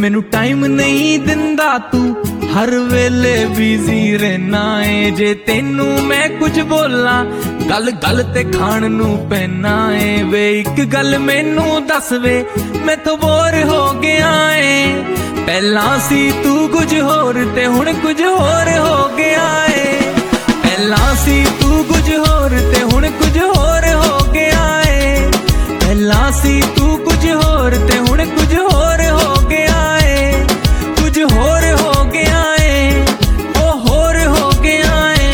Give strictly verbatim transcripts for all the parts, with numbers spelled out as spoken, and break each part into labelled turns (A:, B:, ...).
A: मैनू टाइम नहीं दिंदा तू, हर वेले बिजी रहना है। जे तेनू मैं कुछ बोला गल गल ते खाण नू पैना है। वे एक गल मैनू दस वे मैं तो बोर हो गया है। पहला सी तू कुछ होर ते हुण कुछ होर हो गया है। पहला सी तू कुछ होर ते हुण कुछ होर हो गया है। पहला सी तू कुछ होर ते हुण कुछ होर हो गया है। कुछ होर हो गया है, ओ होर हो गया है।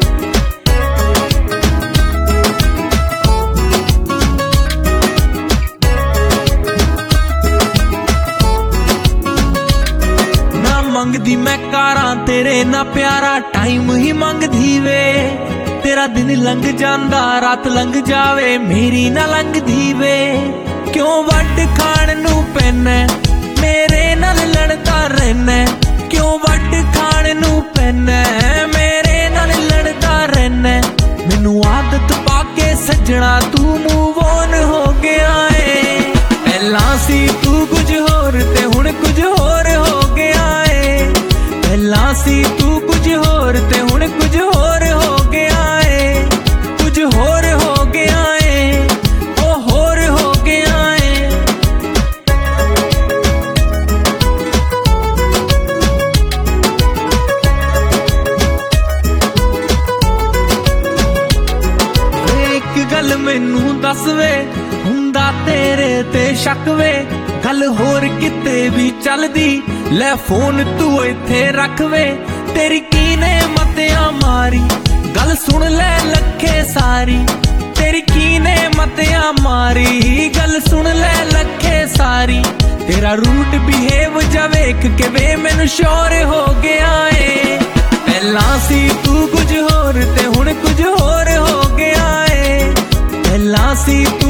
A: ना मंगदी मैं कारां तेरे ना प्यारा टाइम ही मंगदी वे। तेरा दिन लंघ जांदा रात लंघ जावे मेरी ना लंघदी वे। क्यों वट खाण नू पैना मेरे नाल लड़दा रहना। क्यों वट खाण नू पैना मेरे नाल लड़दा रहना। मैनू आदत पाके सजना तू मूव ऑन हो गया है। पहला सी तू कुछ होर ते हुण कुछ होर हो गया है। पहला सी तू कुछ होर ते हुण कुछ होर हो गया है। कुछ होर हो गया है, ओ होर हो गया है। एक गल मैनू दस वे हुंदा तेरे ते शक वे। गल होर किते भी चलदी ले फोन तू इत्थे रख वे। तेरी कीने मतिया मारी गल सुन ले लखे सारी। तेरी कीने मतिया मारी गल सुन ले लखे सारी। तेरा रूट बिहेव जा वेख के वे मैनू श्योर हो गया है। पहला सी तू कुछ होर ते हुण कुछ होर हो गया है। पहला सी